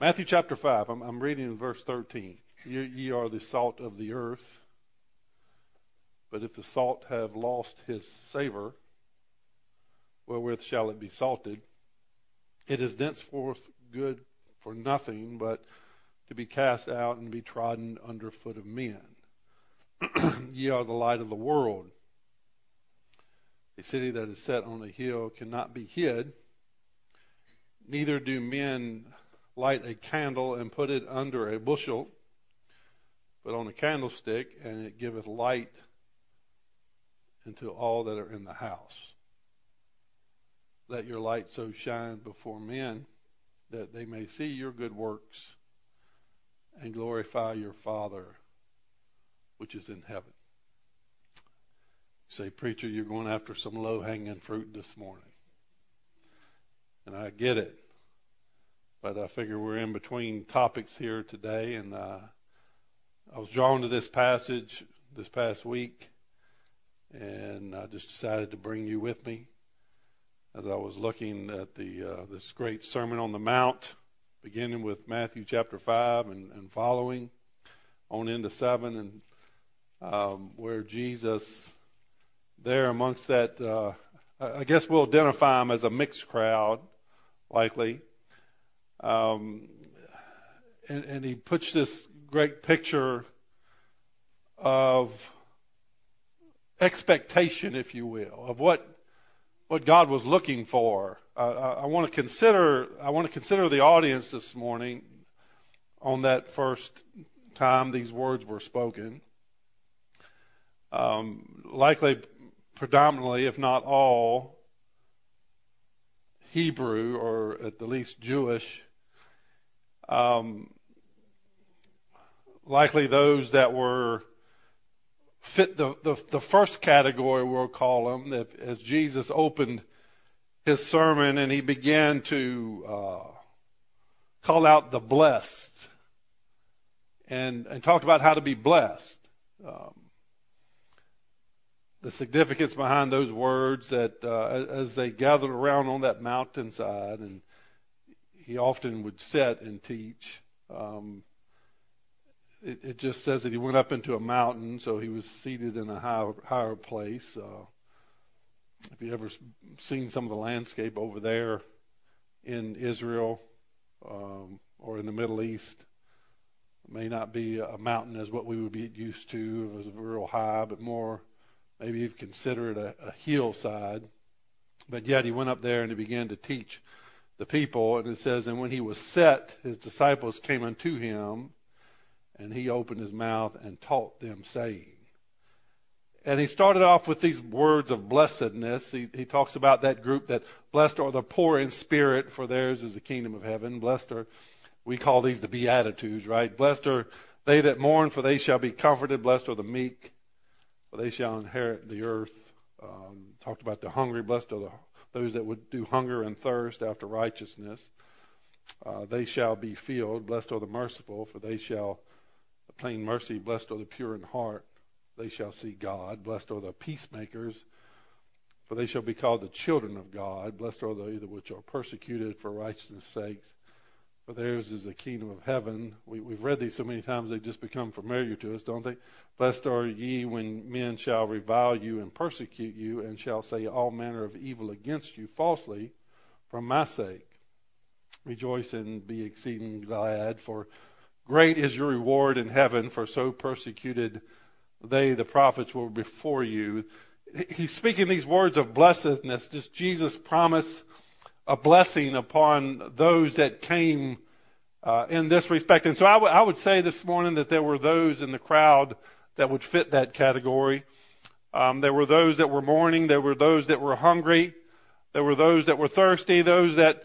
Matthew chapter 5, I'm reading in verse 13. Ye are the salt of the earth, but if the salt have lost his savor, wherewith shall it be salted? It is thenceforth good for nothing, but to be cast out and be trodden under foot of men. Ye are the light of the world. A city that is set on a hill cannot be hid. Neither do men light a candle and put it under a bushel, but on a candlestick, and it giveth light unto all that are in the house. Let your light so shine before men that they may see your good works and glorify your Father which is in heaven. You say, preacher, you're going after some low-hanging fruit this morning. And I get it. But I figure we're in between topics here today, and I was drawn to this passage this past week, and I just decided to bring you with me as I was looking at this great Sermon on the Mount, beginning with Matthew chapter 5 and following on into 7, and where Jesus, there amongst that, I guess we'll identify him as a mixed crowd, likely. And he puts this great picture of expectation, if you will, of what God was looking for. I want to consider the audience this morning on that first time these words were spoken. Likely, predominantly, if not all, Hebrew, or at the least Jewish. Likely those that were fit the first category, we'll call them, that as Jesus opened his sermon and he began to call out the blessed and talked about how to be blessed. The significance behind those words that as they gathered around on that mountainside, and he often would sit and teach. It just says that he went up into a mountain, so he was seated in a higher place. If you ever seen some of the landscape over there in Israel or in the Middle East, it may not be a mountain as what we would be used to. It was real high, but more maybe you'd consider it a hillside. But yet he went up there and he began to teach the people. And it says, and when he was set, his disciples came unto him, and he opened his mouth and taught them, saying. And he started off with these words of blessedness. He talks about that group that blessed are the poor in spirit, for theirs is the kingdom of heaven. Blessed are, we call these the Beatitudes, right? Blessed are they that mourn, for they shall be comforted. Blessed are the meek, for they shall inherit the earth. Talked about the hungry. Blessed are those that would do hunger and thirst after righteousness. They shall be filled. Blessed are the merciful, for they shall obtain mercy. Blessed are the pure in heart, they shall see God. Blessed are the peacemakers, for they shall be called the children of God. Blessed are they which are persecuted for righteousness' sakes, for theirs is the kingdom of heaven. We've read these so many times they just become familiar to us, don't they? Blessed are ye when men shall revile you and persecute you, and shall say all manner of evil against you falsely for my sake. Rejoice and be exceeding glad, for great is your reward in heaven, for so persecuted they, the prophets, were before you. He's speaking these words of blessedness. Just Jesus promised a blessing upon those that came in this respect. And so I would say this morning that there were those in the crowd that would fit that category. There were those that were mourning. There were those that were hungry. There were those that were thirsty. Those that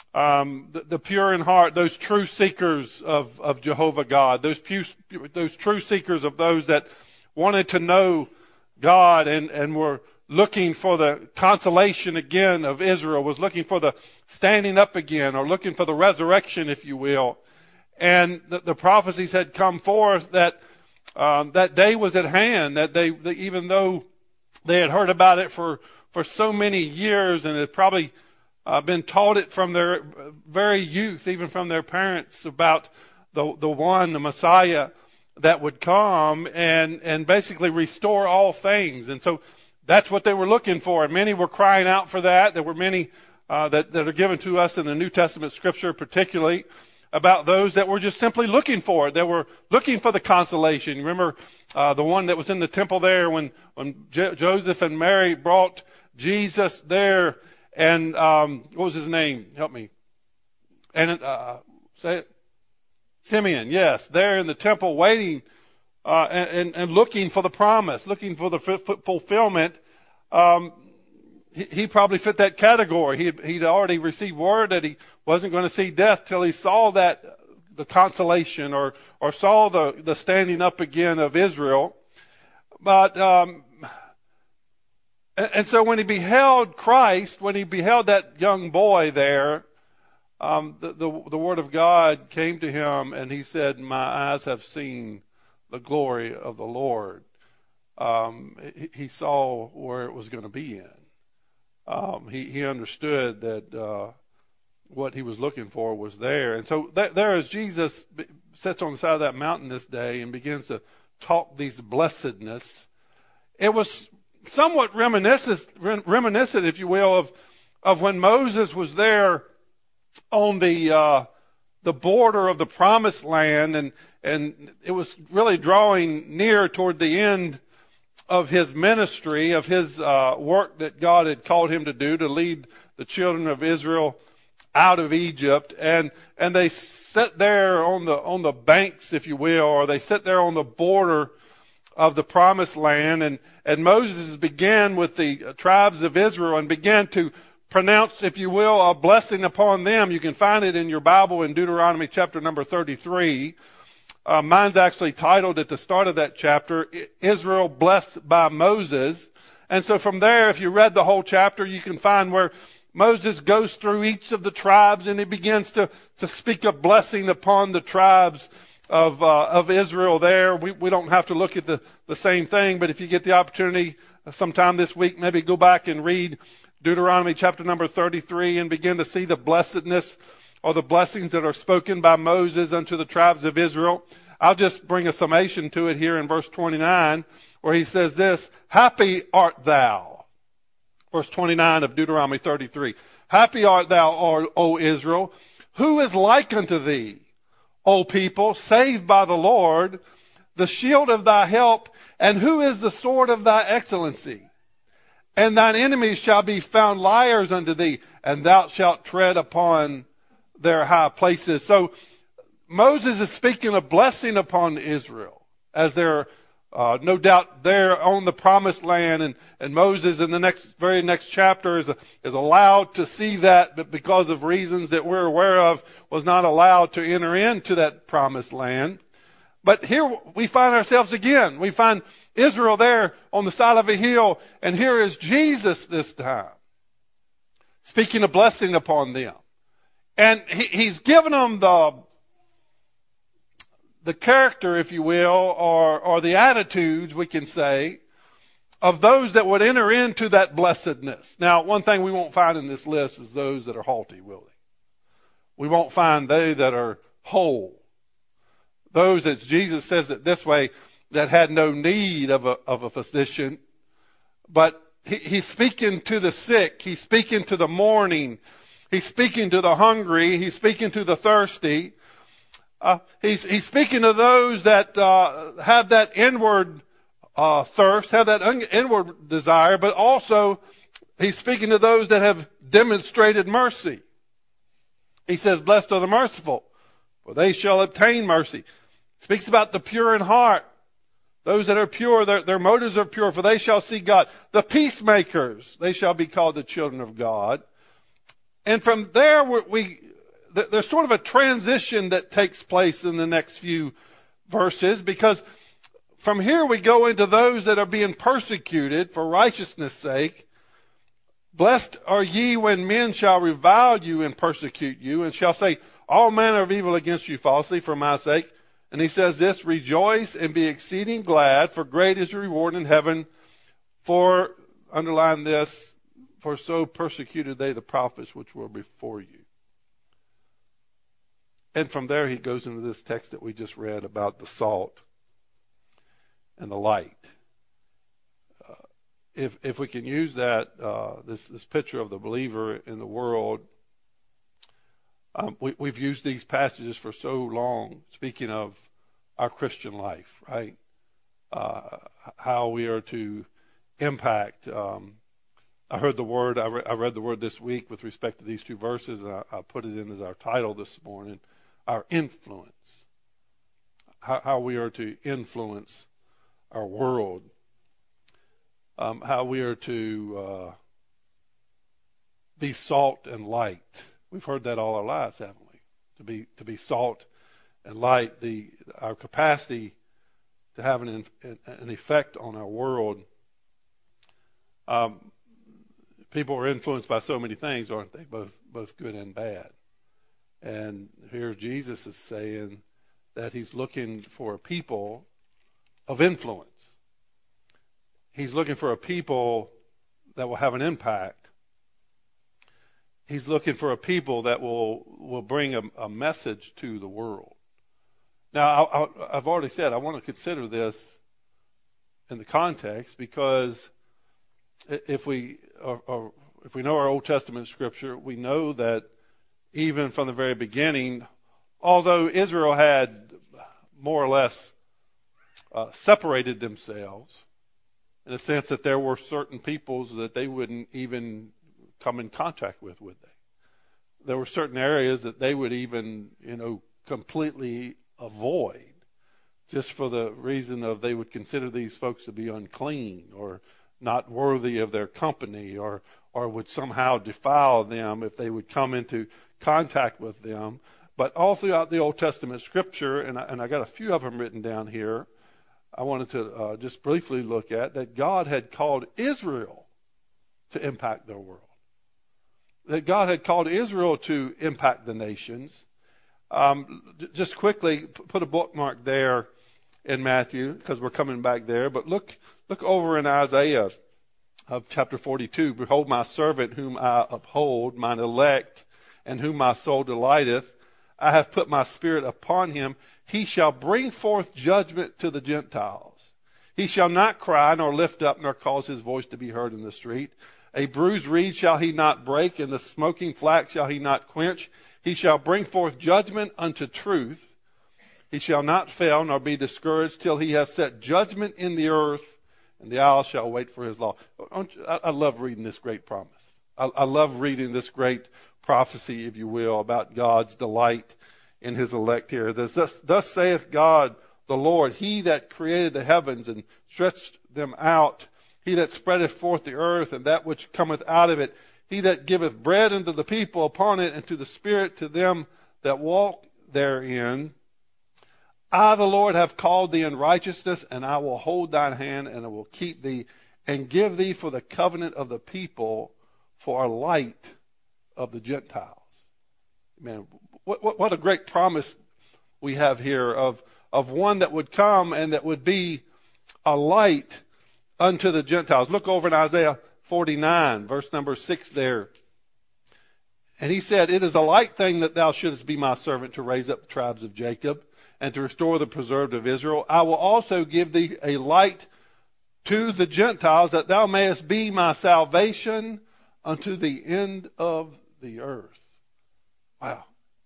the pure in heart, those true seekers of Jehovah God, those true seekers of those that wanted to know God and were looking for the consolation again of Israel, was looking for the standing up again, or looking for the resurrection, if you will. And the prophecies had come forth that that day was at hand, that they even though they had heard about it for so many years and had probably been taught it from their very youth, even from their parents, about the one, the Messiah, that would come and basically restore all things. And so that's what they were looking for. And many were crying out for that. There were many that are given to us in the New Testament Scripture, particularly about those that were just simply looking for it. They were looking for the consolation. You remember the one that was in the temple there when Joseph and Mary brought Jesus there, and what was his name? Help me. And say it. Simeon, yes, there in the temple waiting and looking for the promise, looking for the fulfillment. He probably fit that category. He'd already received word that he wasn't going to see death till he saw that the consolation or saw the standing up again of Israel. But and so when he beheld Christ, when he beheld that young boy there, the word of God came to him, and he said, "My eyes have seen the glory of the Lord." He saw where it was going to be in. He understood that what he was looking for was there. And so there as Jesus sits on the side of that mountain this day and begins to talk these blessedness, it was somewhat reminiscent, if you will, of when Moses was there on the border of the promised land, and it was really drawing near toward the end of his ministry, of his work that God had called him to do, to lead the children of Israel out of Egypt. And they sat there on the banks, if you will, or they sat there on the border of the promised land. And Moses began with the tribes of Israel and began to pronounce, if you will, a blessing upon them. You can find it in your Bible in Deuteronomy chapter number 33. Mine's actually titled at the start of that chapter, Israel Blessed by Moses. And so from there, if you read the whole chapter, you can find where Moses goes through each of the tribes, and he begins to speak a blessing upon the tribes of Israel there. We don't have to look at the same thing, but if you get the opportunity sometime this week, maybe go back and read Deuteronomy chapter number 33 and begin to see the blessedness or the blessings that are spoken by Moses unto the tribes of Israel. I'll just bring a summation to it here in verse 29, where he says this: "Happy art thou." Verse 29 of Deuteronomy 33. "Happy art thou, O Israel. Who is like unto thee, O people, saved by the Lord, the shield of thy help, and who is the sword of thy excellency? And thine enemies shall be found liars unto thee, and thou shalt tread upon their high places." So Moses is speaking a blessing upon Israel as they're no doubt there on the promised land, and Moses in the very next chapter is allowed to see that, but because of reasons that we're aware of, was not allowed to enter into that promised land. But here we find ourselves again. We find Israel there on the side of a hill, and here is Jesus this time, speaking a blessing upon them. And he's given them the character, if you will, or the attitudes, we can say, of those that would enter into that blessedness. Now, one thing we won't find in this list is those that are haughty, will we? We won't find they that are whole. Those, as Jesus says it this way, that had no need of a physician. But he's speaking to the sick. He's speaking to the mourning. He's speaking to the hungry. He's speaking to the thirsty. He's speaking to those that have that inward thirst, have that inward desire, but also he's speaking to those that have demonstrated mercy. He says, "Blessed are the merciful, for they shall obtain mercy." Speaks about the pure in heart. Those that are pure, their motives are pure, for they shall see God. The peacemakers, they shall be called the children of God. And from there, there's sort of a transition that takes place in the next few verses, because from here we go into those that are being persecuted for righteousness' sake. "Blessed are ye when men shall revile you and persecute you, and shall say all manner of evil against you falsely for my sake." And he says this: "Rejoice and be exceeding glad, for great is your reward in heaven. For," underline this, for so persecuted they the prophets which were before you. And from there he goes into this text that we just read about the salt and the light. If we can use that, this picture of the believer in the world, we've used these passages for so long, speaking of our Christian life, right? How we are to impact. I heard the word, I read the word this week with respect to these two verses, and I put it in as our title this morning, our influence. How we are to influence our world. How we are to be salt and light. We've heard that all our lives, haven't we? To be salt and light. Our capacity to have an effect on our world. People are influenced by so many things, aren't they? Both good and bad. And here Jesus is saying that he's looking for a people of influence. He's looking for a people that will have an impact. He's looking for a people that will bring a message to the world. Now, I've already said I want to consider this in the context, because if we know our Old Testament scripture, we know that even from the very beginning, although Israel had more or less separated themselves, in the sense that there were certain peoples that they wouldn't even come in contact with, would they? There were certain areas that they would even, completely avoid, just for the reason of they would consider these folks to be unclean or not worthy of their company, or would somehow defile them if they would come into contact with them. But all throughout the Old Testament scripture, and I got a few of them written down here, I wanted to just briefly look at that God had called Israel to impact their world. That God had called Israel to impact the nations. Just quickly, put a bookmark there in Matthew, because we're coming back there. But look over in Isaiah of chapter 42. Behold my servant whom I uphold, mine elect, and whom my soul delighteth. I have put my spirit upon him. He shall bring forth judgment to the Gentiles. He shall not cry, nor lift up, nor cause his voice to be heard in the street. A bruised reed shall he not break, and the smoking flax shall he not quench. He shall bring forth judgment unto truth. He shall not fail, nor be discouraged, till he have set judgment in the earth, and the isles shall wait for his law. I love reading this great promise. I love reading this great prophecy, if you will, about God's delight in his elect here. Thus saith God the Lord, he that created the heavens and stretched them out, he that spreadeth forth the earth and that which cometh out of it, he that giveth bread unto the people upon it, and to the spirit to them that walk therein. I, the Lord, have called thee in righteousness, and I will hold thine hand, and I will keep thee, and give thee for the covenant of the people, for a light of the Gentiles. Man, what a great promise we have here of one that would come and that would be a light unto the Gentiles. Look over in Isaiah 49, verse number 6 there. And he said, it is a light thing that thou shouldest be my servant to raise up the tribes of Jacob and to restore the preserved of Israel. I will also give thee a light to the Gentiles, that thou mayest be my salvation unto the end of the earth. Wow.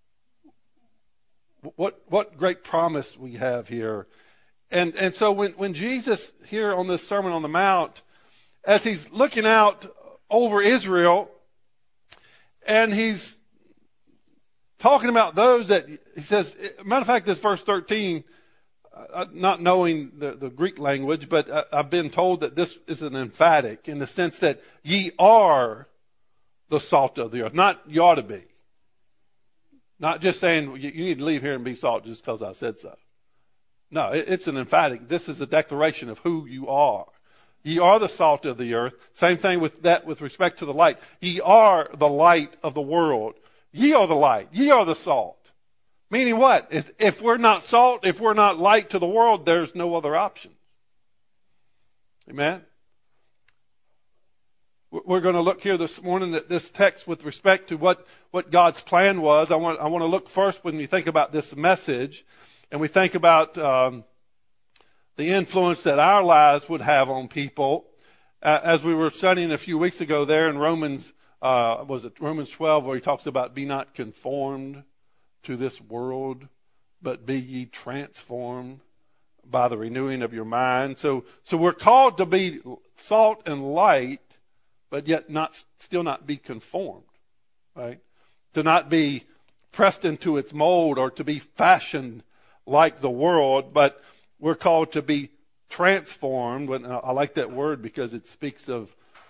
What great promise we have here. And so when Jesus here on this Sermon on the Mount, as he's looking out over Israel, and he's talking about those that, he says, matter of fact, this verse 13, not knowing the Greek language, but I've been told that this is an emphatic in the sense that ye are the salt of the earth. Not you ought to be. Not just saying you need to leave here and be salt just because I said so. No, it's an emphatic. This is a declaration of who you are. Ye are the salt of the earth. Same thing with that with respect to the light. Ye are the light of the world. Ye are the light. Ye are the salt. Meaning what? If we're not salt, if we're not light to the world, there's no other option. Amen? We're going to look here this morning at this text with respect to what God's plan was. I want to look first when we think about this message, and we think about the influence that our lives would have on people. As we were studying a few weeks ago there in Romans 12, where he talks about be not conformed to this world, but be ye transformed by the renewing of your mind. So we're called to be salt and light, but yet still not be conformed, right? To not be pressed into its mold or to be fashioned like the world, but we're called to be transformed. And I like that word because it speaks of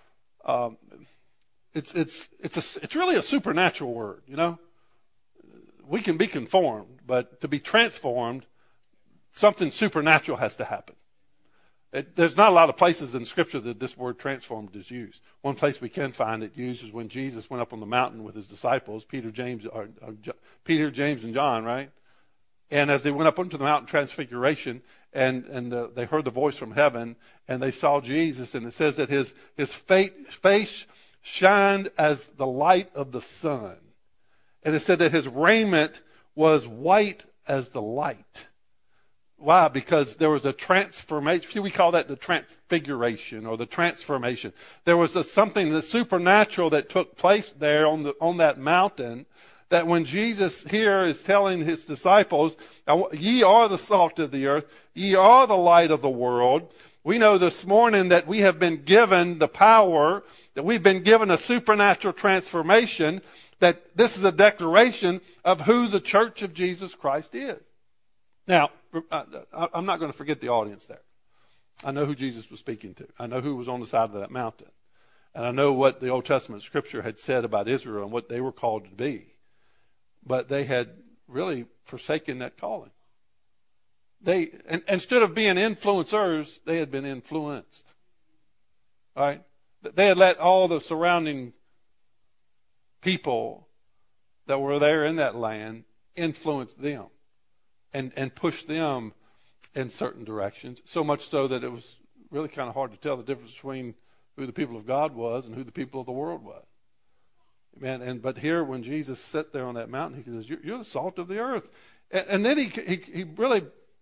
it's really a supernatural word, you know. We can be conformed, but to be transformed, something supernatural has to happen. There's not a lot of places in Scripture that this word transformed is used. One place we can find it used is when Jesus went up on the mountain with his disciples, Peter, James, and John, right? And as they went up onto the mountain transfiguration, and they heard the voice from heaven, and they saw Jesus, and it says that his face shined as the light of the sun. And it said that his raiment was white as the light. Why? Because there was a transformation. See, we call that the transfiguration or the transformation. There was something the supernatural that took place there on that mountain, that when Jesus here is telling his disciples, ye are the salt of the earth, ye are the light of the world. We know this morning that we have been given the power, that we've been given a supernatural transformation, that this is a declaration of who the church of Jesus Christ is. Now, I'm not going to forget the audience there. I know who Jesus was speaking to. I know who was on the side of that mountain. And I know what the Old Testament Scripture had said about Israel and what they were called to be. But they had really forsaken that calling. Instead of being influencers, they had been influenced. All right? They had let all the surrounding people that were there in that land influence them and push them in certain directions, so much so that it was really kind of hard to tell the difference between who the people of God was and who the people of the world was. But here, when Jesus sat there on that mountain, he says, "You're the salt of the earth," and then he really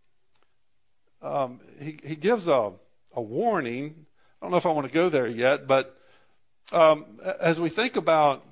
he gives a warning. I don't know if I want to go there yet, but as we think about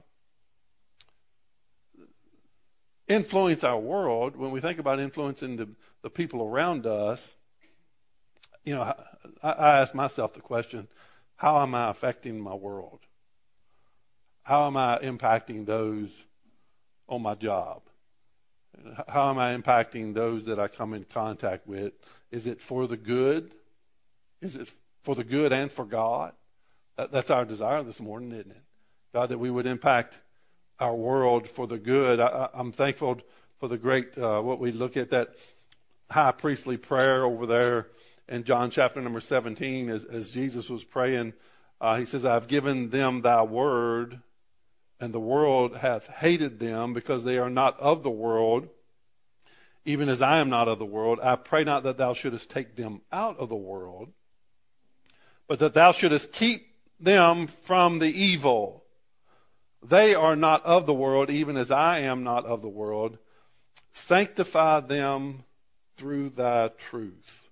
influence our world, when we think about influencing the people around us, you know, I ask myself the question, how am I affecting my world? How am I impacting those on my job? How am I impacting those that I come in contact with? Is it for the good? Is it for the good and for God? That's our desire this morning, isn't it? God, that we would impact our world for the good. I'm thankful for the great, what we look at, that high priestly prayer over there in John chapter number 17, as Jesus was praying. He says, I've given them thy word, and the world hath hated them because they are not of the world, even as I am not of the world. I pray not that thou shouldest take them out of the world, but that thou shouldest keep them from the evil. They are not of the world, even as I am not of the world. Sanctify them through thy truth.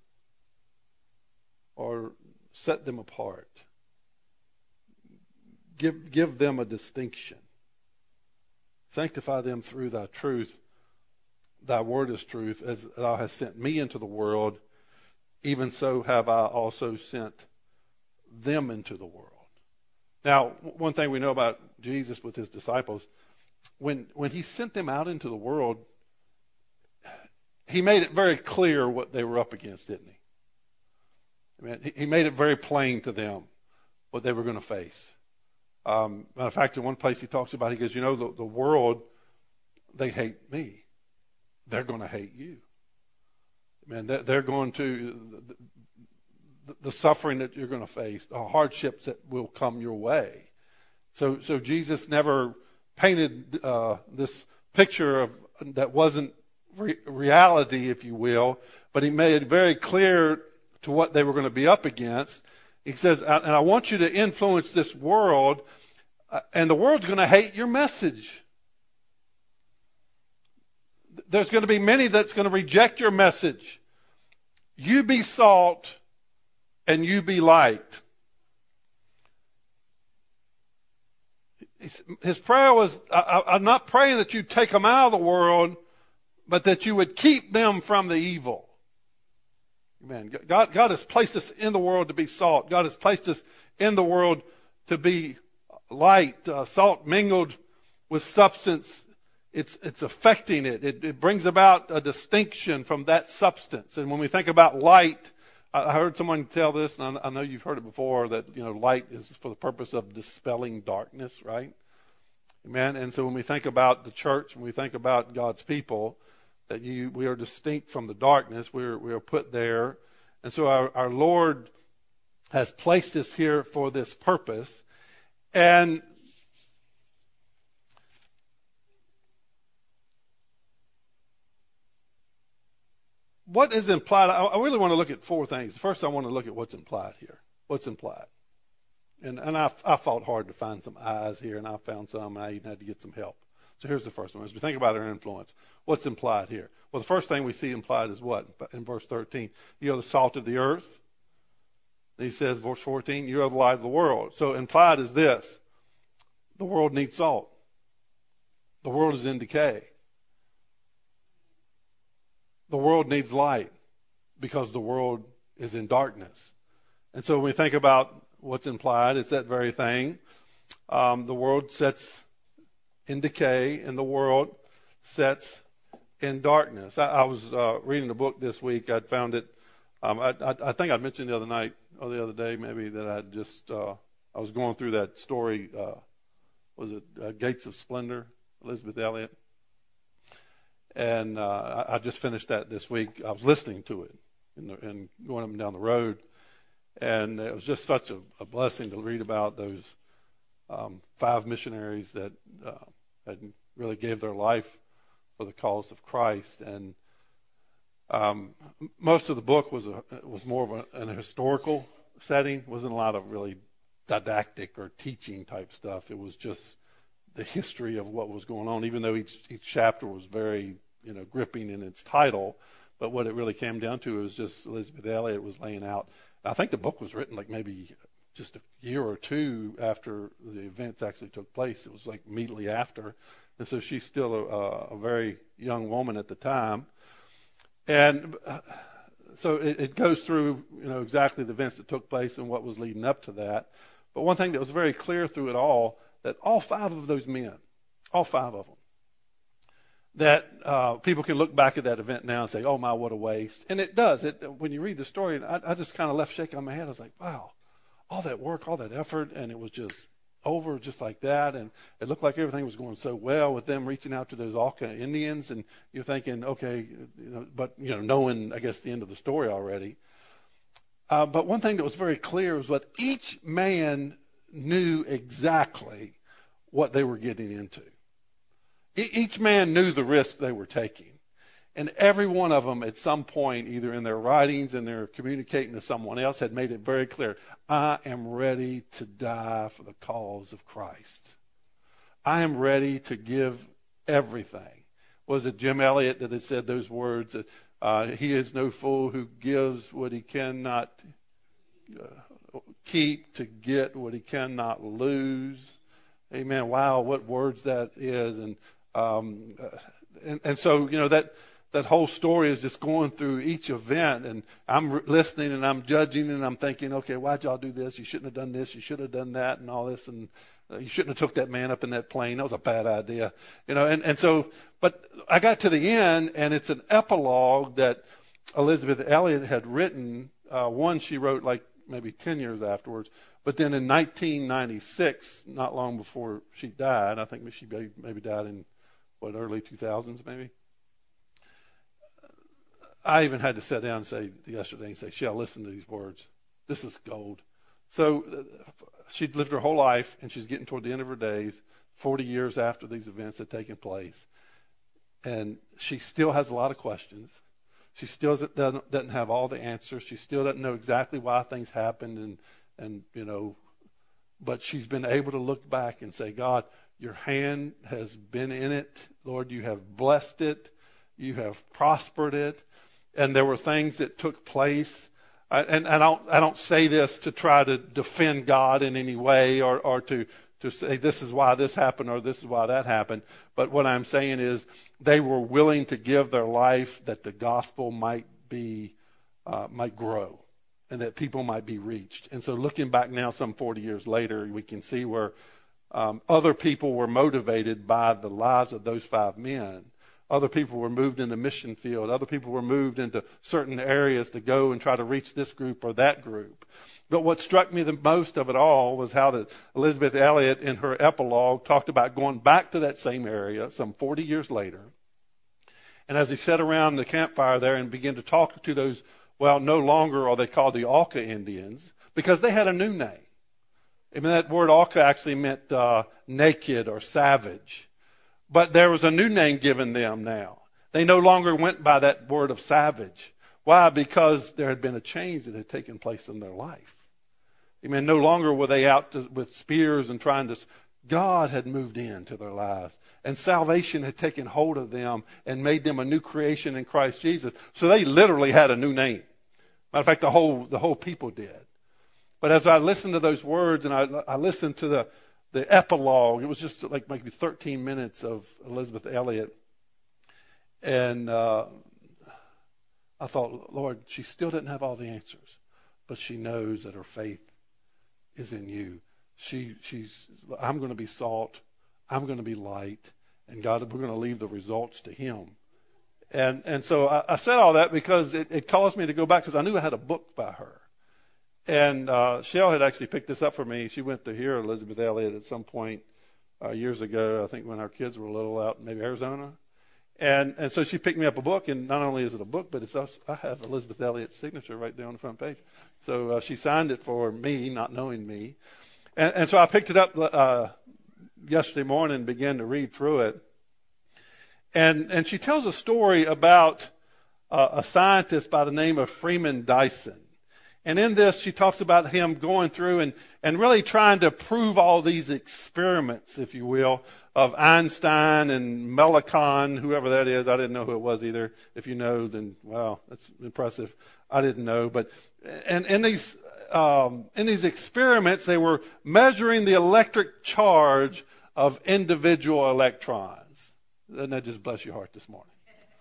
Or set them apart. Give them a distinction. Sanctify them through thy truth. Thy word is truth. As thou hast sent me into the world, even so have I also sent them into the world. Now, one thing we know about Jesus with his disciples, when he sent them out into the world, he made it very clear what they were up against, didn't he? I mean, he made it very plain to them what they were going to face. Matter of fact, in one place he talks about, he goes, you know, the world, they hate me. They're going to hate you. Man, they're going to, the suffering that you're going to face, the hardships that will come your way. So Jesus never painted this picture of that wasn't reality, if you will, but he made it very clear to what they were going to be up against. He says, and I want you to influence this world, and the world's going to hate your message. There's going to be many that's going to reject your message. You be salt and you be light. His prayer was, I'm not praying that you take them out of the world, but that you would keep them from the evil. Amen. God has placed us in the world to be salt. God has placed us in the world to be light. Salt mingled with substance, it's affecting it. It brings about a distinction from that substance. And when we think about light, I heard someone tell this, and I know you've heard it before, that light is for the purpose of dispelling darkness, right? Amen. And so when we think about the church, when we think about God's people, that we are distinct from the darkness, we are put there. And so our Lord has placed us here for this purpose. And what is implied? I really want to look at four things. First, I want to look at what's implied here. What's implied? And I fought hard to find some eyes here, and I found some, and I even had to get some help. So here's the first one. As we think about our influence, what's implied here? Well, the first thing we see implied is what? In verse 13, you are the salt of the earth. And he says, verse 14, you are the light of the world. So implied is this: the world needs salt. The world is in decay. The world needs light because the world is in darkness. And so when we think about what's implied, it's that very thing. The world sets in decay, and the world sets in darkness. I was reading a book this week. I'd found it. I think I mentioned the other night or the other day maybe that I was going through that story. Was it Gates of Splendor, Elizabeth Elliot? And I just finished that this week. I was listening to it and going up and down the road. And it was just such a blessing to read about those 5 missionaries that had really gave their life for the cause of Christ. And most of the book was more of an historical setting. Wasn't a lot of really didactic or teaching type stuff. It was just the history of what was going on, even though each chapter was very gripping in its title. But what it really came down to was just Elizabeth Elliot was laying out. I think the book was written like maybe just a year or two after the events actually took place. It was like immediately after. And so she's still a very young woman at the time. And so it goes through, exactly the events that took place and what was leading up to that. But one thing that was very clear through it all, that all 5 of those men, all 5 of them, that people can look back at that event now and say, oh my, what a waste. And it does. When you read the story, I just kind of left shaking my head. I was like, wow, all that work, all that effort, and it was just over just like that. And it looked like everything was going so well with them reaching out to those Auca Indians. And you're thinking, okay, but knowing, I guess, the end of the story already. But one thing that was very clear was what each man knew exactly what they were getting into. Each man knew the risk they were taking. And every one of them at some point, either in their writings and their communicating to someone else, had made it very clear, I am ready to die for the cause of Christ. I am ready to give everything. Was it Jim Elliot that had said those words? He is no fool who gives what he cannot keep to get what he cannot lose. Amen. Wow, what words that is. And so, that whole story is just going through each event, and I'm listening and I'm judging and I'm thinking, okay, why'd y'all do this? You shouldn't have done this. You should have done that and all this. And you shouldn't have took that man up in that plane. That was a bad idea. And so, but I got to the end, and it's an epilogue that Elizabeth Elliot had written. One she wrote like maybe 10 years afterwards. But then in 1996, not long before she died, I think she maybe died in, early 2000s maybe. I even had to sit down and say yesterday and say, Shell, listen to these words. This is gold. So she'd lived her whole life, and she's getting toward the end of her days, 40 years after these events had taken place. And she still has a lot of questions. She still doesn't have all the answers. She still doesn't know exactly why things happened and but she's been able to look back and say, God, your hand has been in it. Lord, you have blessed it. You have prospered it. And there were things that took place. And I don't say this to try to defend God in any way or to say this is why this happened or this is why that happened. But what I'm saying is they were willing to give their life that the gospel might grow and that people might be reached. And so looking back now some 40 years later, we can see where other people were motivated by the lives of those 5 men. Other people were moved into mission field. Other people were moved into certain areas to go and try to reach this group or that group. But what struck me the most of it all was how that Elisabeth Elliot in her epilogue talked about going back to that same area some 40 years later. And as he sat around the campfire there and began to talk to those, well, no longer are they called the Auca Indians because they had a new name. I mean, that word Auca actually meant naked or savage. But there was a new name given them now. They no longer went by that word of savage. Why? Because there had been a change that had taken place in their life. I mean, no longer were they out with spears and trying to... God had moved into their lives. And salvation had taken hold of them and made them a new creation in Christ Jesus. So they literally had a new name. Matter of fact, the whole people did. But as I listened to those words and I listened to the epilogue, it was just like maybe 13 minutes of Elisabeth Elliot. And I thought, Lord, she still didn't have all the answers, but she knows that her faith is in you. I'm going to be salt. I'm going to be light. And God, we're going to leave the results to him. And so I said all that because it caused me to go back because I knew I had a book by her. And Shell had actually picked this up for me. She went to hear Elisabeth Elliot at some point years ago, I think when our kids were little, out in maybe Arizona. And so she picked me up a book, and not only is it a book, but I have Elisabeth Elliot's signature right there on the front page. So she signed it for me, not knowing me. And so I picked it up yesterday morning and began to read through it. And she tells a story about a scientist by the name of Freeman Dyson. And in this, she talks about him going through and really trying to prove all these experiments, if you will, of Einstein and Melanchthon, whoever that is. I didn't know who it was either. If you know, then, wow, that's impressive. I didn't know. But and in these experiments, they were measuring the electric charge of individual electrons. Doesn't that just bless your heart this morning?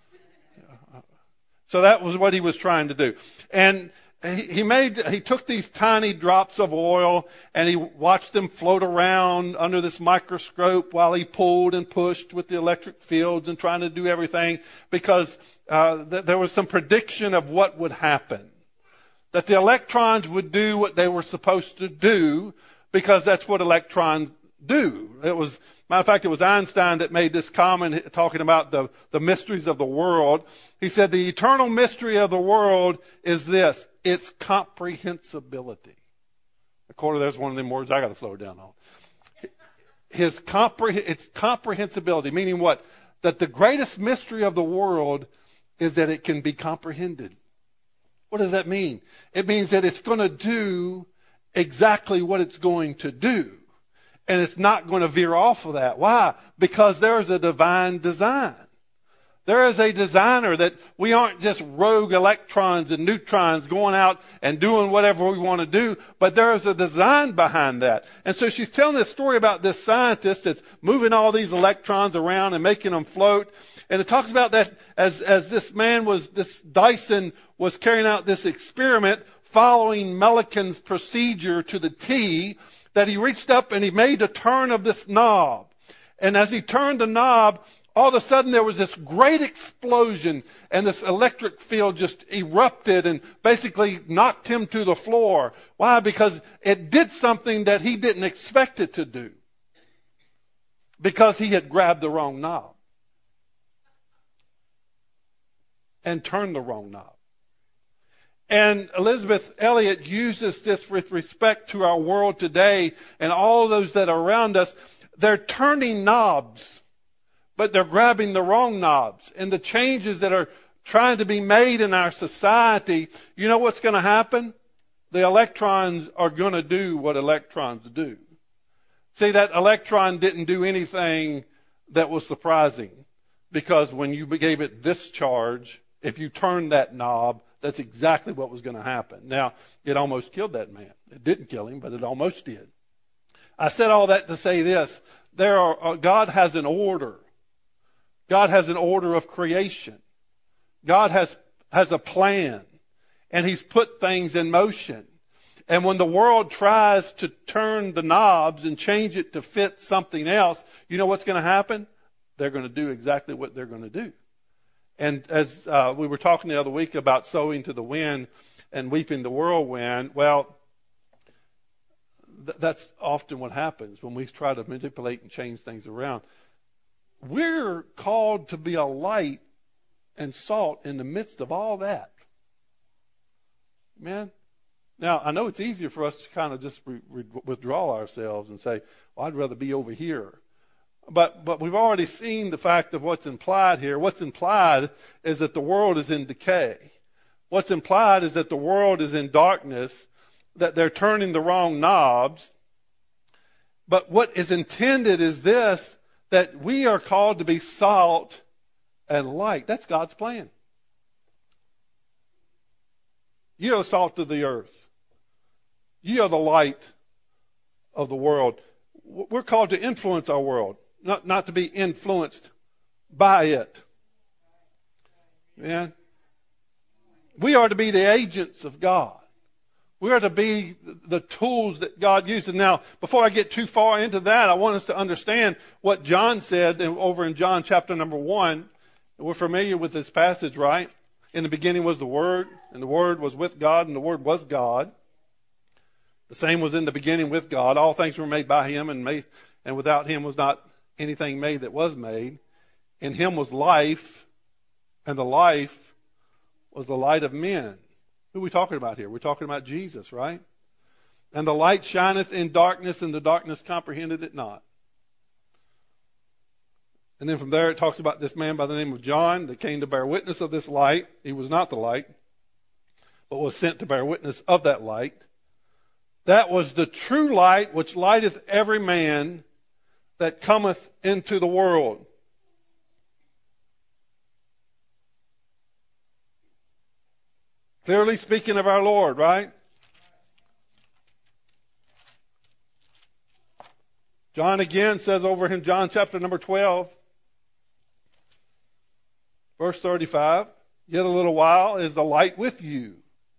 So that was what he was trying to do. And he took these tiny drops of oil and he watched them float around under this microscope while he pulled and pushed with the electric fields and trying to do everything because there was some prediction of what would happen. That the electrons would do what they were supposed to do because that's what electrons do. Matter of fact, it was Einstein that made this comment talking about the mysteries of the world. He said the eternal mystery of the world is this. It's comprehensibility. There's one of them words I got to slow down on. It's comprehensibility, meaning what? That the greatest mystery of the world is that it can be comprehended. What does that mean? It means that it's going to do exactly what it's going to do. And it's not going to veer off of that. Why? Because there is a divine design. There is a designer that we aren't just rogue electrons and neutrons going out and doing whatever we want to do, but there is a design behind that. And so she's telling this story about this scientist that's moving all these electrons around and making them float. And it talks about that as this Dyson was carrying out this experiment following Melanchthon's procedure to the T, that he reached up and he made a turn of this knob. And as he turned the knob, all of a sudden there was this great explosion and this electric field just erupted and basically knocked him to the floor. Why? Because it did something that he didn't expect it to do. Because he had grabbed the wrong knob and turned the wrong knob. And Elisabeth Elliot uses this with respect to our world today and all those that are around us. They're turning knobs, but they're grabbing the wrong knobs. And the changes that are trying to be made in our society, you know what's going to happen? the electrons are going to do what electrons do. See, that electron didn't do anything that was surprising, because when you gave it this charge, if you turned that knob, that's exactly what was going to happen. Now, it almost killed that man. It didn't kill him, but it almost did. I said all that to say this. God has an order. God has an order of creation. God has a plan, and he's put things in motion. And when the world tries to turn the knobs and change it to fit something else, you know what's going to happen? They're going to do exactly what they're going to do. And as we were talking the other week about sowing to the wind and weeping the whirlwind, well, that's often what happens when we try to manipulate and change things around. We're called to be a light and salt in the midst of all that. Amen? Now, I know it's easier for us to kind of just withdraw ourselves and say, well, I'd rather be over here. But we've already seen the fact of what's implied here. What's implied is that the world is in decay. What's implied is that the world is in darkness, that they're turning the wrong knobs. But what is intended is this, that we are called to be salt and light. That's God's plan. You are the salt of the earth. You are the light of the world. We're called to influence our world, not to be influenced by it. Amen. We are to be the agents of God. We are to be the tools that God uses. Now, before I get too far into that, I want us to understand what John said over in John chapter number 1. We're familiar with this passage, right? In the beginning was the Word, and the Word was with God, and the Word was God. The same was in the beginning with God. All things were made by him, and without him was not anything made that was made. In him was life, and the life was the light of men. Who are we talking about here? We're talking about Jesus, right? And the light shineth in darkness, and the darkness comprehended it not. And then from there it talks about this man by the name of John that came to bear witness of this light. He was not the light, but was sent to bear witness of that light. That was the true light which lighteth every man that cometh into the world. Clearly speaking of our Lord, right? John again says over in John chapter number 12, verse 35, yet a little while is the light with you.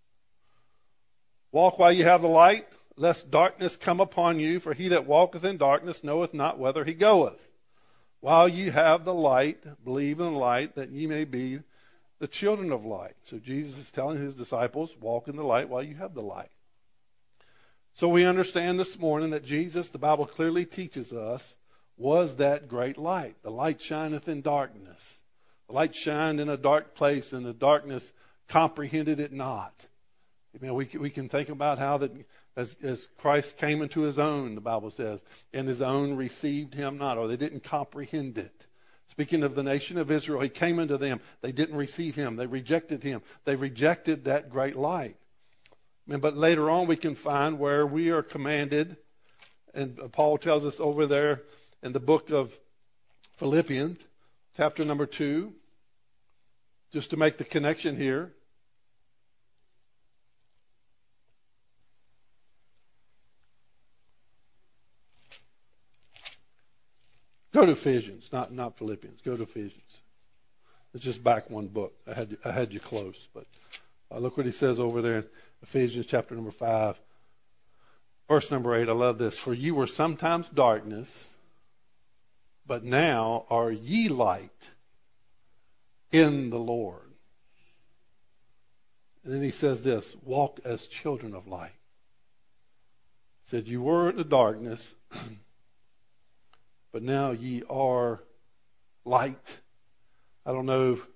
Walk while you have the light, lest darkness come upon you, for he that walketh in darkness knoweth not whither he goeth. While you have the light, believe in the light, that ye may be the children of light. So Jesus is telling his disciples, walk in the light while you have the light. So we understand this morning that Jesus, the Bible clearly teaches us, was that great light. The light shineth in darkness. The light shined in a dark place, and the darkness comprehended it not. Amen. We can think about how that as Christ came into his own, the Bible says, and his own received him not, or they didn't comprehend it. Speaking of the nation of Israel, he came into them. They didn't receive him. They rejected him. They rejected that great light. But later on we can find where we are commanded, and Paul tells us over there in the book of Philippians, chapter number 2, just to make the connection here. Go to Ephesians, not Philippians. Go to Ephesians. It's just back one book. I had you close, but look what he says over there in Ephesians chapter number 5, verse number 8. I love this. For you were sometimes darkness, but now are ye light in the Lord. And then he says this, walk as children of light. He said, you were in the darkness, but now ye are light. I don't know if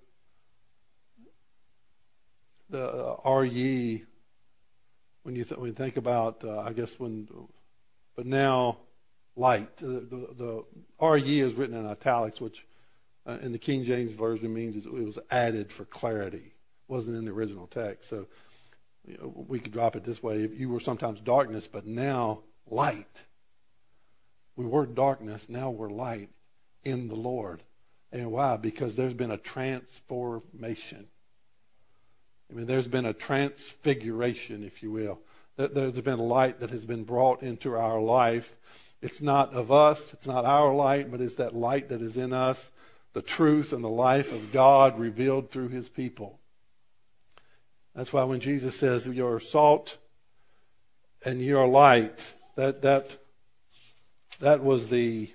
the are ye, when you think about, but now light. The are ye is written in italics, which in the King James Version means it was added for clarity. It wasn't in the original text. So we could drop it this way. If you were sometimes darkness, but now light. We were darkness, now we're light in the Lord. And why? Because there's been a transformation. I mean, there's been a transfiguration, if you will. There's been light that has been brought into our life. It's not of us, it's not our light, but it's that light that is in us, the truth and the life of God revealed through his people. That's why when Jesus says you're salt and you're light, that was the...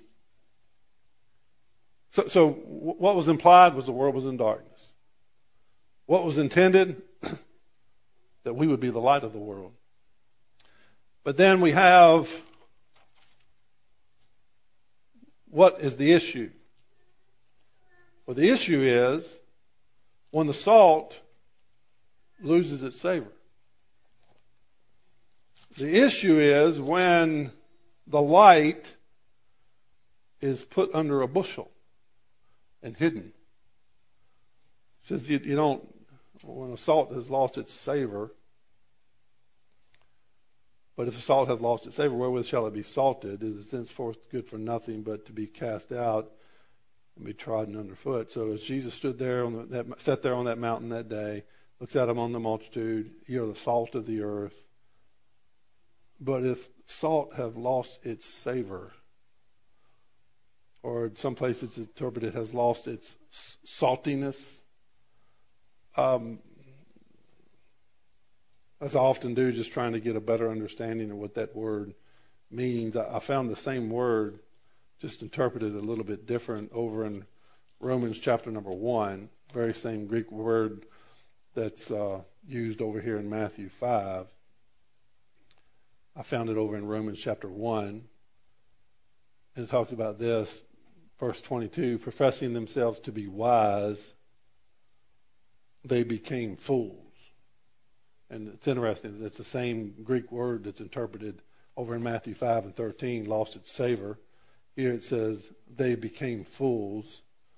So what was implied was the world was in darkness. What was intended? That we would be the light of the world. But then we have, what is the issue? Well, the issue is when the salt loses its savor. The issue is when the light is put under a bushel and hidden. It says you don't, when the salt has lost its savor, but if the salt has lost its savor, wherewith shall it be salted? It is henceforth good for nothing but to be cast out and be trodden underfoot. So as Jesus stood there sat there on that mountain that day, looks at him on the multitude, you're the salt of the earth. But if salt have lost its savor, or in some places it's interpreted has lost its saltiness, as I often do, just trying to get a better understanding of what that word means. I found the same word, just interpreted a little bit different over in Romans chapter number 1, very same Greek word that's used over here in Matthew 5. I found it over in Romans chapter 1, and it talks about this, verse 22, professing themselves to be wise, they became fools. And it's interesting, it's the same Greek word that's interpreted over in Matthew 5 and 13, lost its savor. Here it says, they became fools.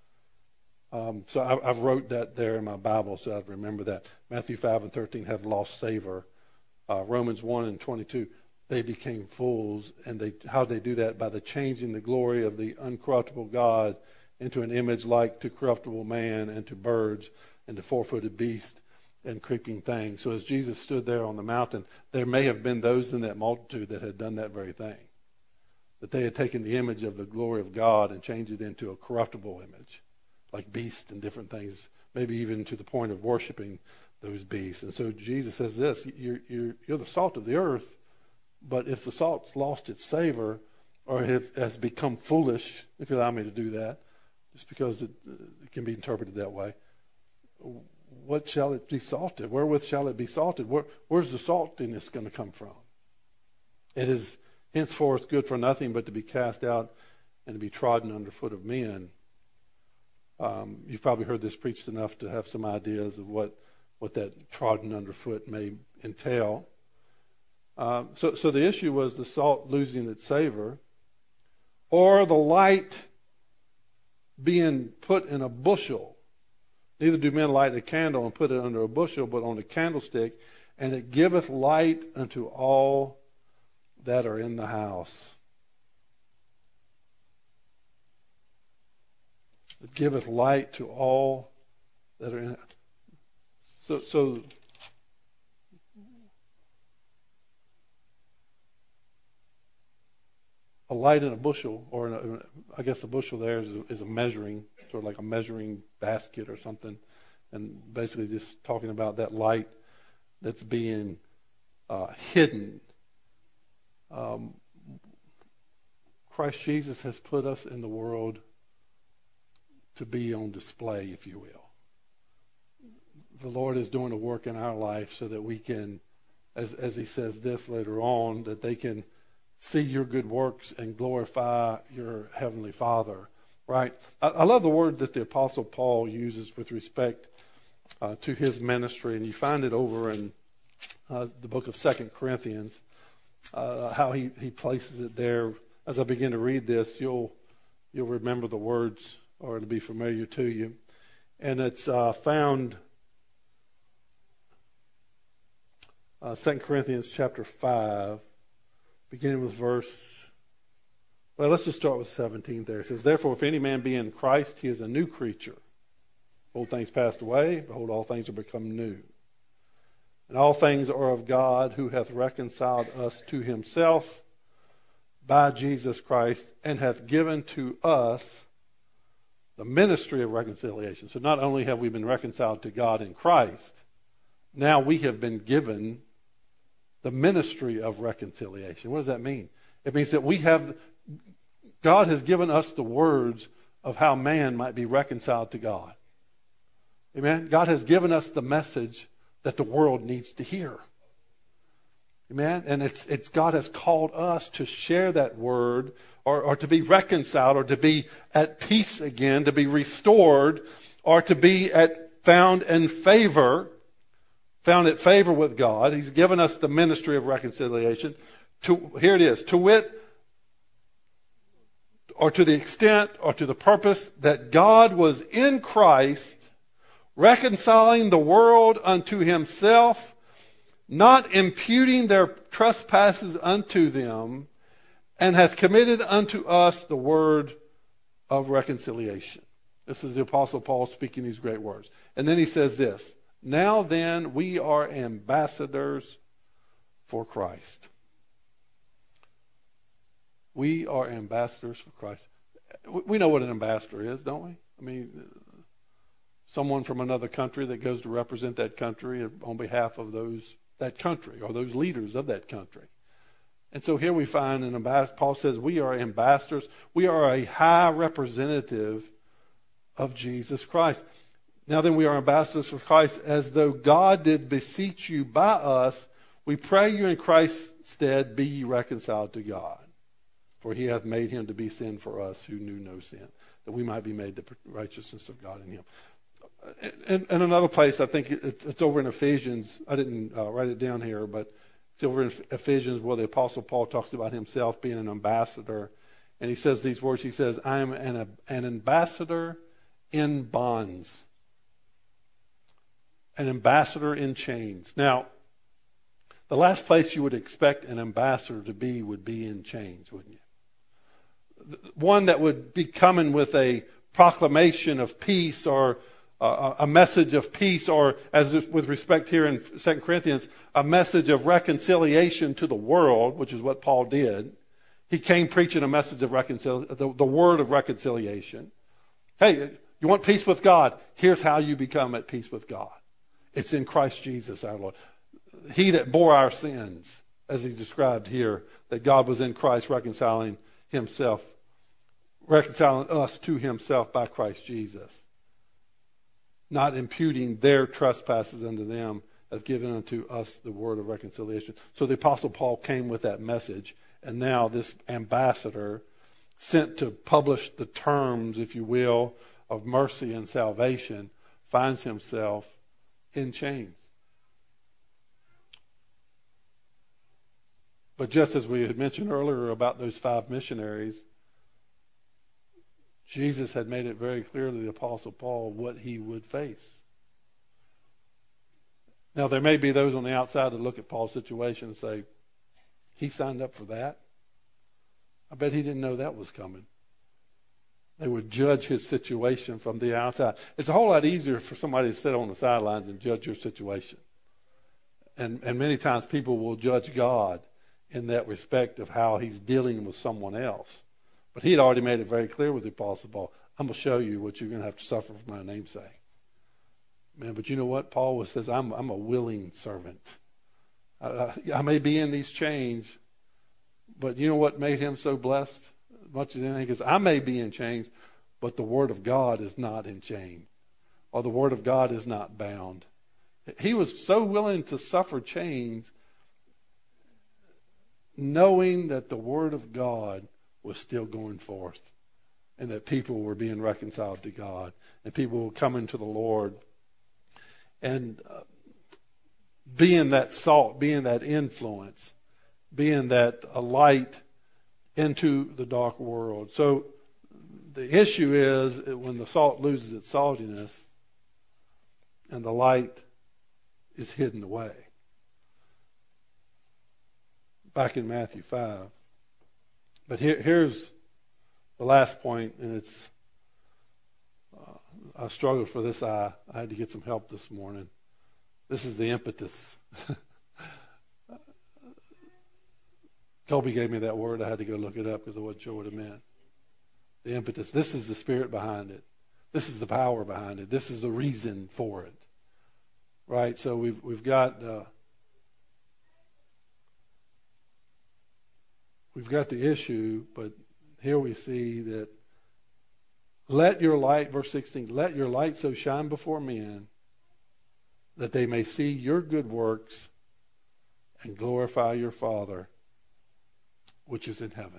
So I've wrote that there in my Bible, so I remember that. Matthew 5 and 13 have lost savor. Romans 1 and 22, they became fools. And how they do that? By the changing the glory of the uncorruptible God into an image like to corruptible man and to birds and to four-footed beasts and creeping things. So as Jesus stood there on the mountain, there may have been those in that multitude that had done that very thing. That they had taken the image of the glory of God and changed it into a corruptible image, like beasts and different things, maybe even to the point of worshiping those beasts. And so Jesus says this, you're the salt of the earth, but if the salt's lost its savor or has become foolish, if you allow me to do that, just because it can be interpreted that way, what shall it be salted? Wherewith shall it be salted? Where's the saltiness going to come from? It is henceforth good for nothing but to be cast out and to be trodden underfoot of men. You've probably heard this preached enough to have some ideas of what that trodden underfoot may entail. So the issue was the salt losing its savor, or the light being put in a bushel. Neither do men light a candle and put it under a bushel, but on a candlestick, and it giveth light unto all that are in the house. It giveth light to all that are in it. So a light in a bushel, or I guess a bushel there is a measuring, sort of like a measuring basket or something, and basically just talking about that light that's being hidden. Christ Jesus has put us in the world to be on display, if you will. The Lord is doing a work in our life so that we can, as he says this later on, that they can see your good works and glorify your heavenly Father, right? I love the word that the Apostle Paul uses with respect to his ministry, and you find it over in the book of 2 Corinthians, how he places it there. As I begin to read this, you'll remember the words, or it'll be familiar to you. And it's found 2 Corinthians chapter 5, beginning with let's just start with 17 there. It says, "Therefore, if any man be in Christ, he is a new creature. Old things passed away, behold, all things are become new. And all things are of God, who hath reconciled us to himself by Jesus Christ, and hath given to us the ministry of reconciliation." So not only have we been reconciled to God in Christ, now we have been given the ministry of reconciliation. What does that mean? It means that God has given us the words of how man might be reconciled to God. Amen? God has given us the message that the world needs to hear. Amen? And it's God has called us to share that word, or to be reconciled, or to be at peace again, to be restored, or to be found at favor with God. He's given us the ministry of reconciliation. Here it is, to wit, or to the extent, or to the purpose that God was in Christ, reconciling the world unto himself, not imputing their trespasses unto them, and hath committed unto us the word of reconciliation. This is the Apostle Paul speaking these great words. And then he says this, "Now then, we are ambassadors for Christ." We are ambassadors for Christ. We know what an ambassador is, don't we? I mean, someone from another country that goes to represent that country on behalf of that country, or those leaders of that country. And so here we find an ambassador. Paul says we are ambassadors. We are a high representative of Jesus Christ. Now then, we are ambassadors for Christ, as though God did beseech you by us. We pray you in Christ's stead, be ye reconciled to God. For he hath made him to be sin for us who knew no sin, that we might be made the righteousness of God in him. And another place, I think it's over in Ephesians. I didn't write it down here, but it's over in Ephesians where the Apostle Paul talks about himself being an ambassador. And he says these words. He says, "I am an ambassador in bonds, an ambassador in chains." Now, the last place you would expect an ambassador to be would be in chains, wouldn't you? One that would be coming with a proclamation of peace, or a message of peace, or as with respect here in 2 Corinthians, a message of reconciliation to the world, which is what Paul did. He came preaching a message of reconciliation, the word of reconciliation. Hey, you want peace with God? Here's how you become at peace with God. It's in Christ Jesus our Lord. He that bore our sins, as he described here, that God was in Christ reconciling us to himself by Christ Jesus, not imputing their trespasses unto them, hath given unto us the word of reconciliation. So the Apostle Paul came with that message, and now this ambassador, sent to publish the terms, if you will, of mercy and salvation, finds himself in chains. But just as we had mentioned earlier about those 5 missionaries, Jesus had made it very clear to the Apostle Paul what he would face. Now, there may be those on the outside that look at Paul's situation and say, he signed up for that? I bet he didn't know that was coming. They would judge his situation from the outside. It's a whole lot easier for somebody to sit on the sidelines and judge your situation. And many times people will judge God in that respect of how he's dealing with someone else. But he had already made it very clear with the Apostle Paul, I'm going to show you what you're going to have to suffer for my name's sake. Man, but you know what? Paul says, I'm a willing servant. I may be in these chains, but you know what made him so blessed? As much as anything, is I may be in chains, but the Word of God is not in chains, or the Word of God is not bound. He was so willing to suffer chains, knowing that the Word of God was still going forth, and that people were being reconciled to God, and people were coming to the Lord, and being that salt, being that influence, being that a light into the dark world. So the issue is when the salt loses its saltiness and the light is hidden away. back in Matthew 5. But here's the last point, and it's I struggled for this. I had to get some help this morning. This is the impetus. Colby gave me that word. I had to go look it up because I wasn't sure what it meant. The impetus. This is the spirit behind it. This is the power behind it. This is the reason for it. Right? So we've got the issue, but here we see that let your light, verse 16, let your light so shine before men that they may see your good works and glorify your Father which is in heaven.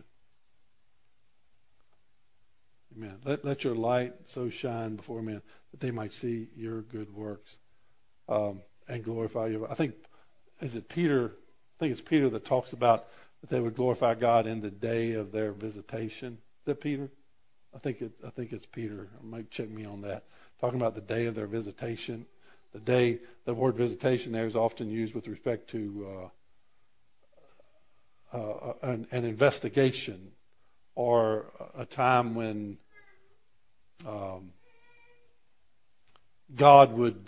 Amen. Let your light so shine before men that they might see your good works and glorify you. I think it's Peter that talks about that they would glorify God in the day of their visitation. Is that Peter? I think it's Peter. I might check me on that. Talking about the day of their visitation. The word visitation there is often used with respect to an investigation or a time when God would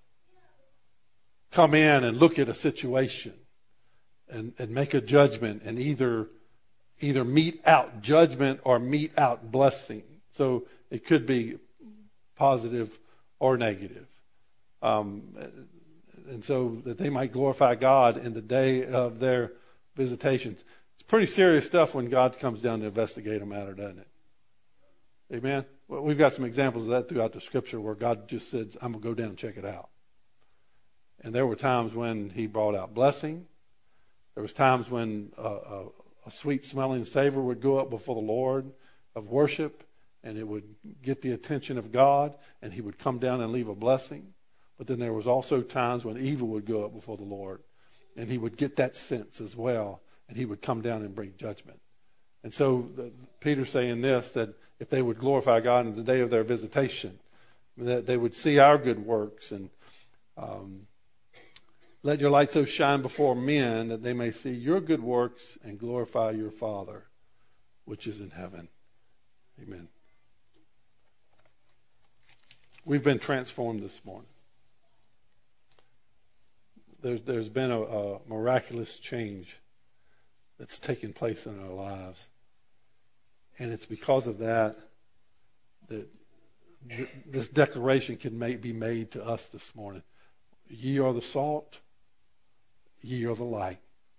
come in and look at a situation and make a judgment and either mete out judgment or mete out blessing. So it could be positive or negative. And so that they might glorify God in the day of their visitations. It's pretty serious stuff when God comes down to investigate a matter, doesn't it? Amen? Well, we've got some examples of that throughout the Scripture where God just said, I'm going to go down and check it out. And there were times when he brought out blessing. There was times when a sweet-smelling savor would go up before the Lord of worship, and it would get the attention of God, and he would come down and leave a blessing. But then there was also times when evil would go up before the Lord, and he would get that sense as well, and he would come down and bring judgment. And so Peter's saying this, that if they would glorify God in the day of their visitation, that they would see our good works, and let your light so shine before men that they may see your good works and glorify your Father which is in heaven. Amen. We've been transformed this morning. There's been a miraculous change that's taken place in our lives. And it's because of that this declaration can be made to us this morning. Ye are the salt, ye are the light.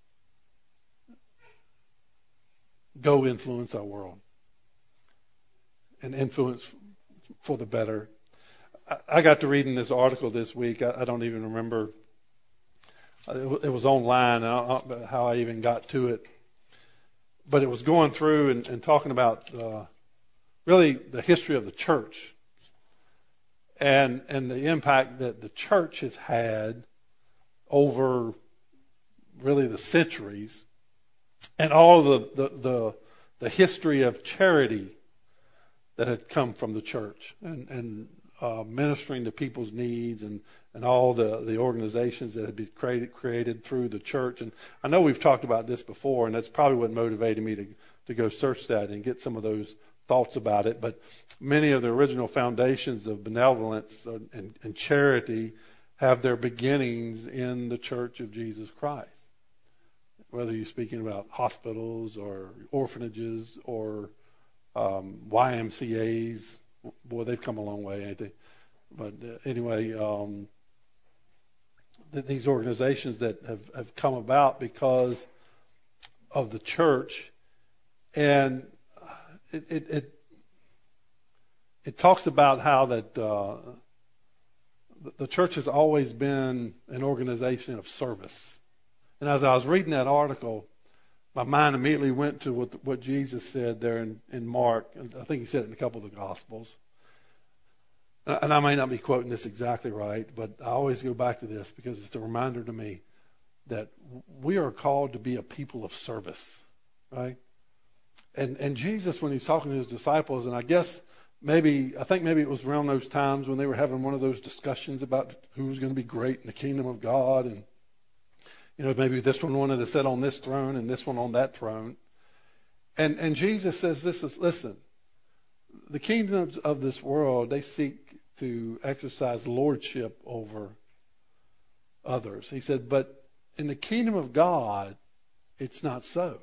Go influence our world. And influence for the better. I got to reading this article this week. I don't even remember. It was online. I don't know how I even got to it. But it was going through and talking about really the history of the church and the impact that the church has had over really the centuries, and all the history of charity that had come from the church and ministering to people's needs and all the organizations that had been created through the church. And I know we've talked about this before, and that's probably what motivated me to go search that and get some of those thoughts about it. But many of the original foundations of benevolence and charity have their beginnings in the Church of Jesus Christ. Whether you're speaking about hospitals or orphanages or YMCAs, boy, they've come a long way, ain't they? But anyway, these organizations that have come about because of the church, and it talks about how that the church has always been an organization of service. And as I was reading that article, my mind immediately went to what Jesus said there in Mark. I think he said it in a couple of the Gospels. And I may not be quoting this exactly right, but I always go back to this because it's a reminder to me that we are called to be a people of service, right? And Jesus, when he's talking to his disciples, and I think maybe it was around those times when they were having one of those discussions about who was going to be great in the kingdom of God, and Maybe this one wanted to sit on this throne and this one on that throne. And Jesus says, listen, the kingdoms of this world, they seek to exercise lordship over others. He said, but in the kingdom of God, it's not so.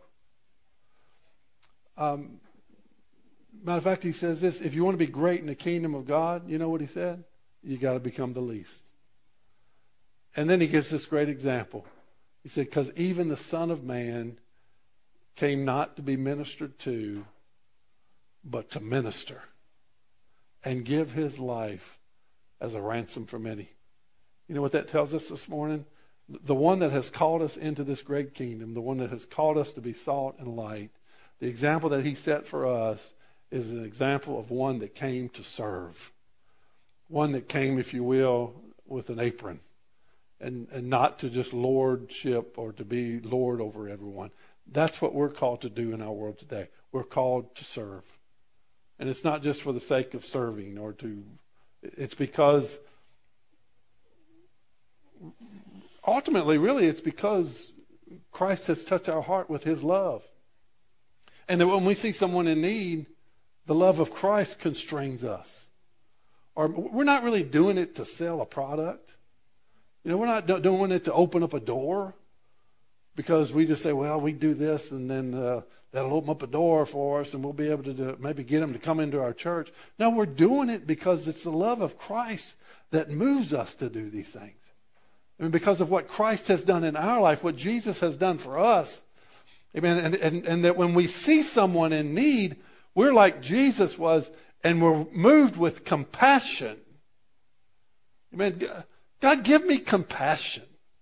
Matter of fact, he says this, if you want to be great in the kingdom of God, you know what he said? You got to become the least. And then he gives this great example. He said, because even the Son of Man came not to be ministered to, but to minister and give his life as a ransom for many. You know what that tells us this morning? The one that has called us into this great kingdom, the one that has called us to be salt and light, the example that he set for us is an example of one that came to serve. One that came, if you will, with an apron. And not to just lordship or to be Lord over everyone. That's what we're called to do in our world today. We're called to serve. And it's not just for the sake of serving it's because ultimately, really, it's because Christ has touched our heart with his love. And that when we see someone in need, the love of Christ constrains us. Or we're not really doing it to sell a product. We're not doing it to open up a door because we just say, well, we do this and then that'll open up a door for us and we'll be able to maybe get them to come into our church. No, we're doing it because it's the love of Christ that moves us to do these things. Because of what Christ has done in our life, what Jesus has done for us. Amen. And that when we see someone in need, we're like Jesus was and we're moved with compassion. Amen. God, give me compassion.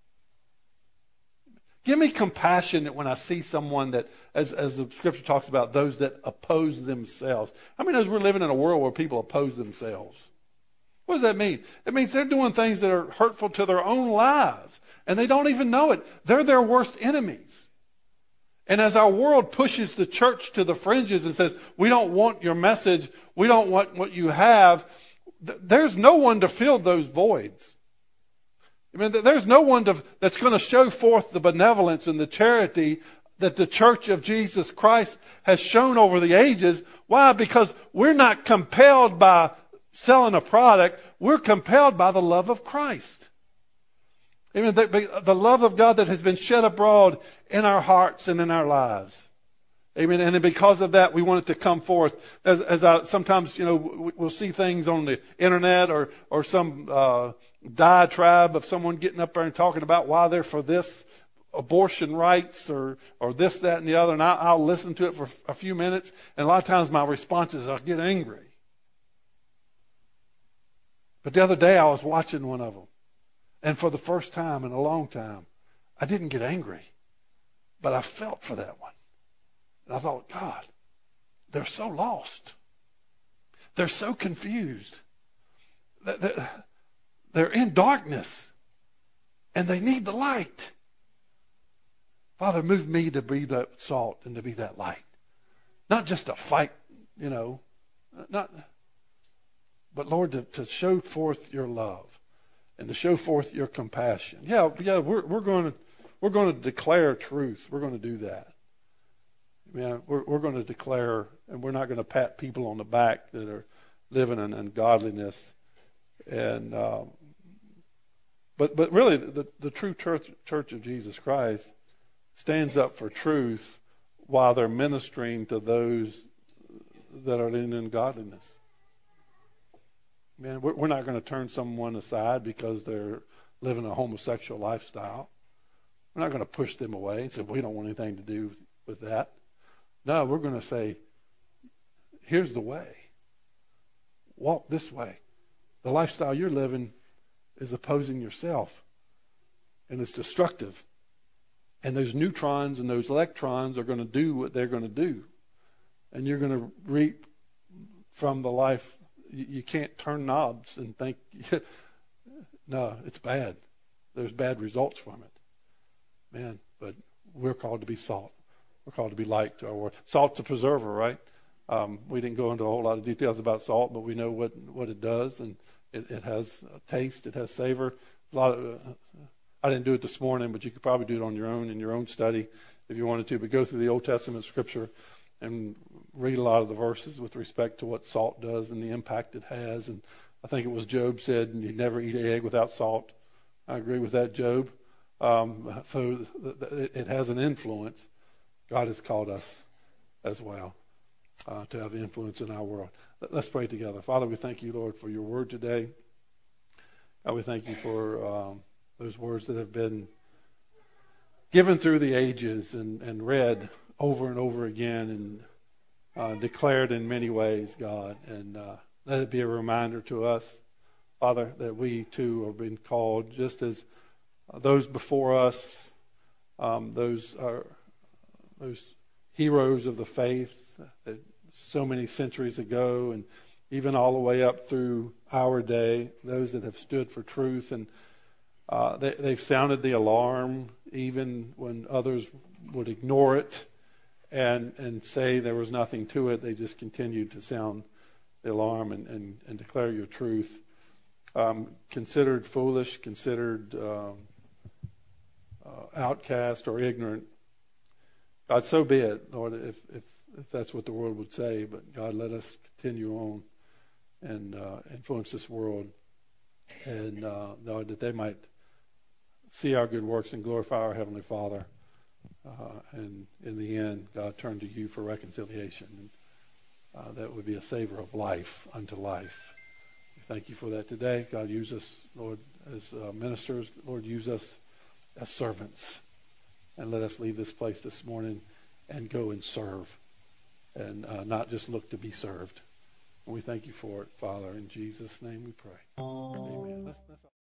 Give me compassion that when I see someone that, as the scripture talks about, those that oppose themselves. How many knows we're living in a world where people oppose themselves? What does that mean? It means they're doing things that are hurtful to their own lives, and they don't even know it. They're their worst enemies. And as our world pushes the church to the fringes and says, we don't want your message, we don't want what you have, there's no one to fill those voids. There's no one that's going to show forth the benevolence and the charity that the Church of Jesus Christ has shown over the ages. Why? Because we're not compelled by selling a product. We're compelled by the love of Christ. The love of God that has been shed abroad in our hearts and in our lives. Amen. And because of that, we want it to come forth. Sometimes, we'll see things on the internet or some diatribe of someone getting up there and talking about why they're for this abortion rights or this, that, and the other. And I'll listen to it for a few minutes. And a lot of times my response is I'll get angry. But the other day I was watching one of them. And for the first time in a long time, I didn't get angry. But I felt for that one. And I thought, God, they're so lost. They're so confused. They're in darkness. And they need the light. Father, move me to be that salt and to be that light. Not just to fight, but Lord, to show forth your love and to show forth your compassion. Yeah, we're going to declare truth. We're going to do that. We're going to declare, and we're not going to pat people on the back that are living in ungodliness. And but really, the true church of Jesus Christ stands up for truth while they're ministering to those that are in ungodliness. We're not going to turn someone aside because they're living a homosexual lifestyle. We're not going to push them away and say, we don't want anything to do with that. No, we're going to say, here's the way. Walk this way. The lifestyle you're living is opposing yourself. And it's destructive. And those neutrons and those electrons are going to do what they're going to do. And you're going to reap from the life. You can't turn knobs and think, no, it's bad. There's bad results from it. But we're called to be salt. We're called to be light to our world. Salt's a preserver, right? We didn't go into a whole lot of details about salt, but we know what it does, and it has a taste, it has savor. I didn't do it this morning, but you could probably do it on your own in your own study if you wanted to. But go through the Old Testament scripture and read a lot of the verses with respect to what salt does and the impact it has. And I think it was Job said, you never eat an egg without salt. I agree with that, Job. So it has an influence. God has called us as well to have influence in our world. Let's pray together. Father, we thank you, Lord, for your word today. God, we thank you for those words that have been given through the ages and read over and over again and declared in many ways, God. And let it be a reminder to us, Father, that we too are being called just as those before us, those heroes of the faith that so many centuries ago and even all the way up through our day, those that have stood for truth. And they've sounded the alarm even when others would ignore it and say there was nothing to it. They just continued to sound the alarm and declare your truth. Considered foolish, considered outcast or ignorant. God, so be it, Lord, if that's what the world would say. But God, let us continue on and influence this world. And Lord, that they might see our good works and glorify our Heavenly Father. And in the end, God, turn to you for reconciliation. And that would be a savor of life unto life. We thank you for that today. God, use us, Lord, as ministers. Lord, use us as servants. And let us leave this place this morning and go and serve and not just look to be served. And we thank you for it, Father. In Jesus' name we pray. Amen.